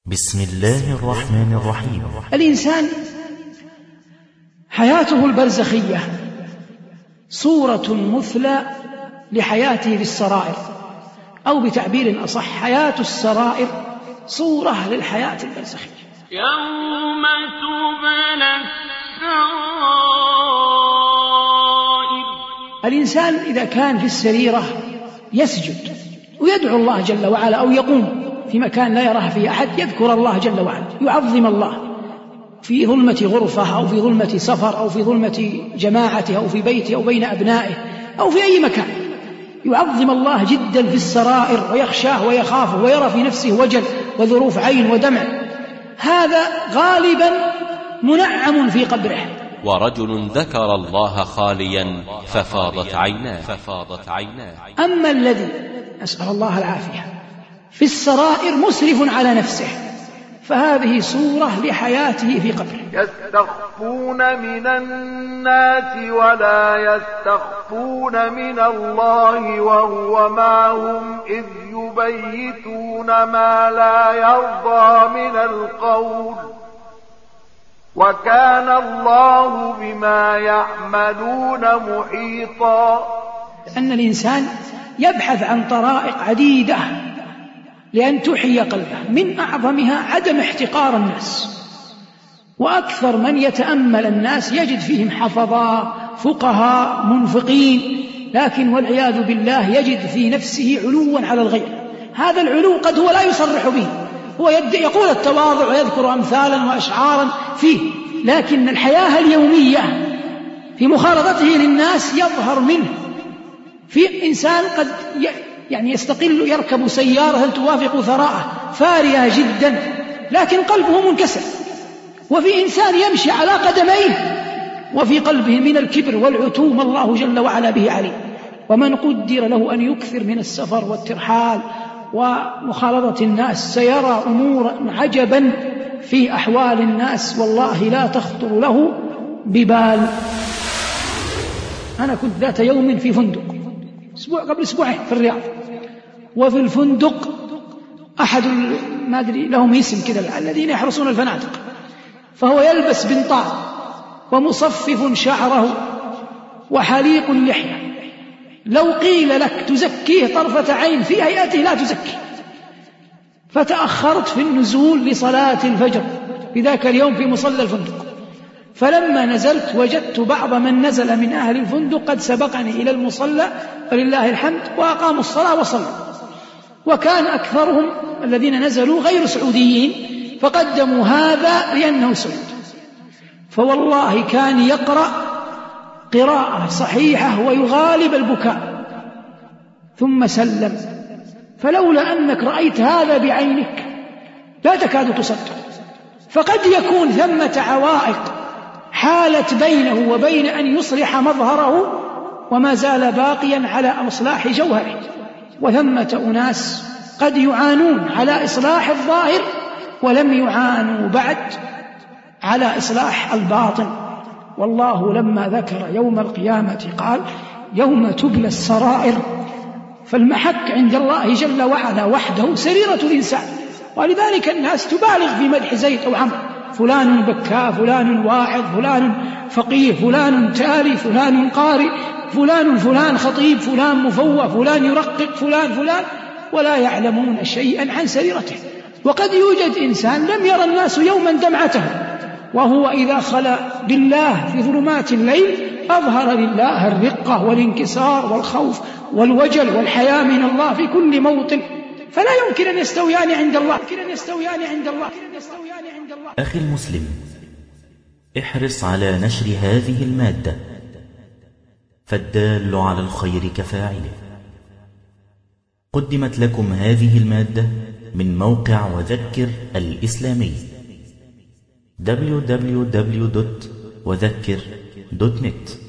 بسم الله الرحمن الرحيم. الإنسان حياته البرزخية صورة مثلى لحياته في السرائر، أو بتعبير أصح حياة السرائر صورة للحياة البرزخية. يوم تبلى السرائر. الإنسان إذا كان في السريرة يسجد ويدعو الله جل وعلا، أو يقوم في مكان لا يراه فيه أحد يذكر الله جل وعلا، يعظم الله في ظلمة غرفة أو في ظلمة سفر أو في ظلمة جماعته أو في بيته أو بين أبنائه أو في أي مكان، يعظم الله جدا في السرائر ويخشاه ويخافه ويرى في نفسه وجل وذروف عين ودمع. هذا غالبا منعم في قبره. ورجل ذكر الله خاليا ففاضت عيناه. أما الذي أسأل الله العافية في السرائر مسرف على نفسه، فهذه صورة لحياته في قبره. يستخفون من الناس ولا يستخفون من الله وهو معهم إذ يبيتون ما لا يرضى من القول وكان الله بما يعملون محيطا. أن الإنسان يبحث عن طرائق عديدة لأن تحيي قلبه، من أعظمها عدم احتقار الناس، وأكثر من يتأمل الناس يجد فيهم حفظاء فقهاء منفقين، لكن والعياذ بالله يجد في نفسه علوا على الغير. هذا العلو قد هو لا يصرح به، هو يقول التواضع ويذكر أمثالا وأشعارا فيه، لكن الحياة اليومية في مخالطته للناس يظهر منه. في إنسان قد يستقل يركب سيارة توافق ثراءه فارهة جدا لكن قلبه منكسر، وفي إنسان يمشي على قدميه وفي قلبه من الكبر والعتو ما الله جل وعلا به عليه. ومن قدر له أن يكثر من السفر والترحال ومخالطة الناس سيرى أمورا عجبا في أحوال الناس والله لا تخطر له ببال. أنا كنت ذات يوم في فندق قبل أسبوعين في الرياض، وفي الفندق أحد ما أدري لهم اسم كذا الذين يحرسون الفنادق، فهو يلبس بنطال ومصفف شعره وحليق اللحية، لو قيل لك تزكيه طرفة عين في هيئته لا تزكيه. فتأخرت في النزول لصلاة الفجر في ذاك اليوم في مصلى الفندق، فلما نزلت وجدت بعض من نزل من أهل الفندق قد سبقني إلى المصلى ولله الحمد وأقاموا الصلاة وصلوا، وكان أكثرهم الذين نزلوا غير سعوديين فقدموا هذا لأنه سعود. فوالله كان يقرأ قراءة صحيحة ويغالب البكاء ثم سلم، فلولا أنك رأيت هذا بعينك لا تكاد تصدق. فقد يكون ثمة عوائق حالت بينه وبين أن يصلح مظهره وما زال باقيا على إصلاح جوهره، وثمة أناس قد يعانون على إصلاح الظاهر ولم يعانوا بعد على إصلاح الباطن. والله لما ذكر يوم القيامة قال يوم تبلى السرائر، فالمحك عند الله جل وعلا وحده سريرة الإنسان. ولذلك الناس تبالغ في مدح زيد أو عمرو، فلان بكاء، فلان واعظ، فلان فقيه، فلان تالي، فلان قارئ، فلان خطيب، فلان مفوه، فلان يرقق، فلان، ولا يعلمون شيئا عن سريرته. وقد يوجد إنسان لم يرى الناس يوما دمعته، وهو إذا خلا بالله في ظلمات الليل أظهر لله الرقة والانكسار والخوف والوجل والحياة من الله في كل موطن، فلا يمكن أن يستويان عند الله. أخي المسلم، احرص على نشر هذه المادة، فالدال على الخير كفاعله. قدمت لكم هذه المادة من موقع وذكر الإسلامي www.وذكر.net.